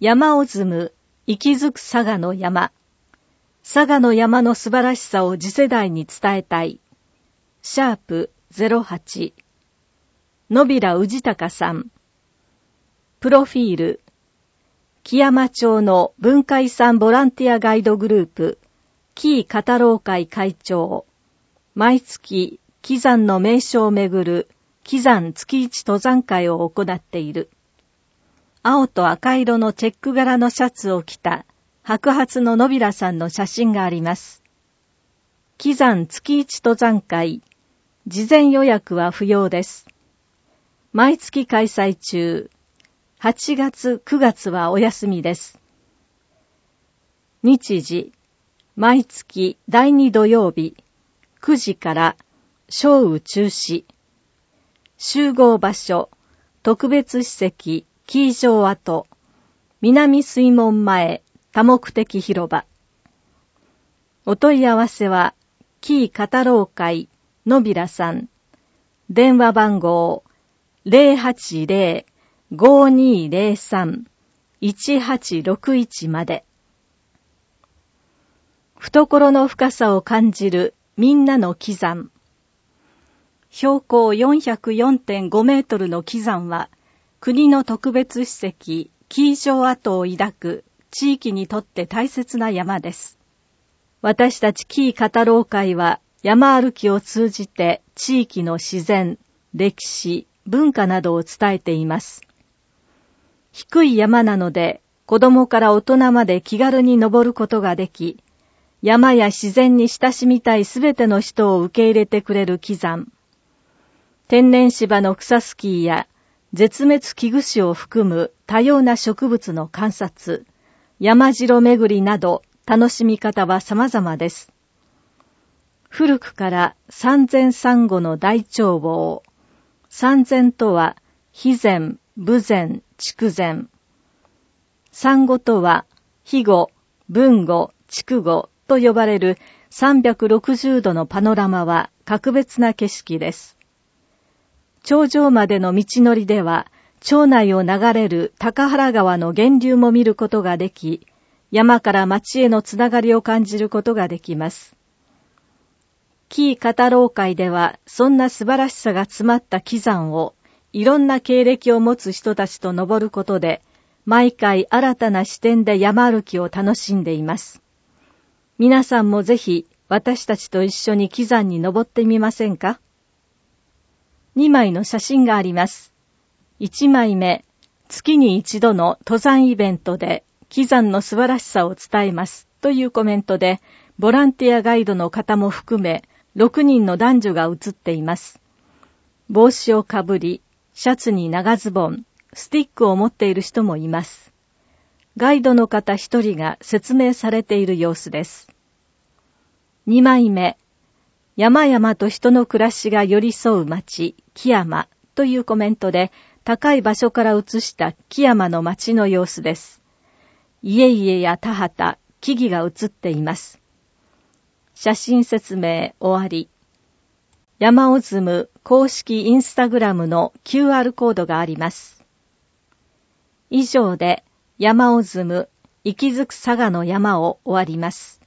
山を積む、息づく佐賀の山。佐賀の山の素晴らしさを次世代に伝えたい。#08。野平氏高さん。プロフィール。木山町の文化遺産ボランティアガイドグループ、紀伊語ろう会会長。毎月、基山の名所をめぐる、基山月一登山会を行っている。青と赤色のチェック柄のシャツを着た白髪の野平さんの写真があります。基山月一登山会、事前予約は不要です。毎月開催中、8月9月はお休みです。日時、毎月第2土曜日、9時から正午中止。集合場所、特別史跡、紀伊城跡、南水門前、多目的広場。お問い合わせは、紀伊語ろう会、野平さん。電話番号、080-5203-1861まで。懐の深さを感じるみんなの基山。標高 404.5 メートルの基山は、国の特別史跡、紀伊城跡を抱く地域にとって大切な山です。私たち紀伊語ろう会は、山歩きを通じて地域の自然、歴史、文化などを伝えています。低い山なので、子供から大人まで気軽に登ることができ、山や自然に親しみたいすべての人を受け入れてくれる基山。天然芝の草スキーや絶滅危惧種を含む多様な植物の観察、山城巡りなど楽しみ方は様々です。古くから三千三後の大眺望。三千とは、肥前、豊前、筑前。三後とは、肥後、豊後、筑後と呼ばれる360度のパノラマは格別な景色です。頂上までの道のりでは、町内を流れる高原川の源流も見ることができ、山から町へのつながりを感じることができます。紀伊語ろう会では、そんな素晴らしさが詰まった基山を、いろんな経歴を持つ人たちと登ることで、毎回新たな視点で山歩きを楽しんでいます。皆さんもぜひ、私たちと一緒に基山に登ってみませんか？2枚の写真があります。1枚目、月に一度の登山イベントで、基山の素晴らしさを伝えますというコメントで、ボランティアガイドの方も含め、6人の男女が写っています。帽子をかぶり、シャツに長ズボン、スティックを持っている人もいます。ガイドの方一人が説明されている様子です。2枚目、山々と人の暮らしが寄り添う町、木山というコメントで、高い場所から写した木山の町の様子です。家々や田畑、木々が写っています。写真説明終わり。山を積む公式インスタグラムの QR コードがあります。以上で山を積む息づく佐賀の山を終わります。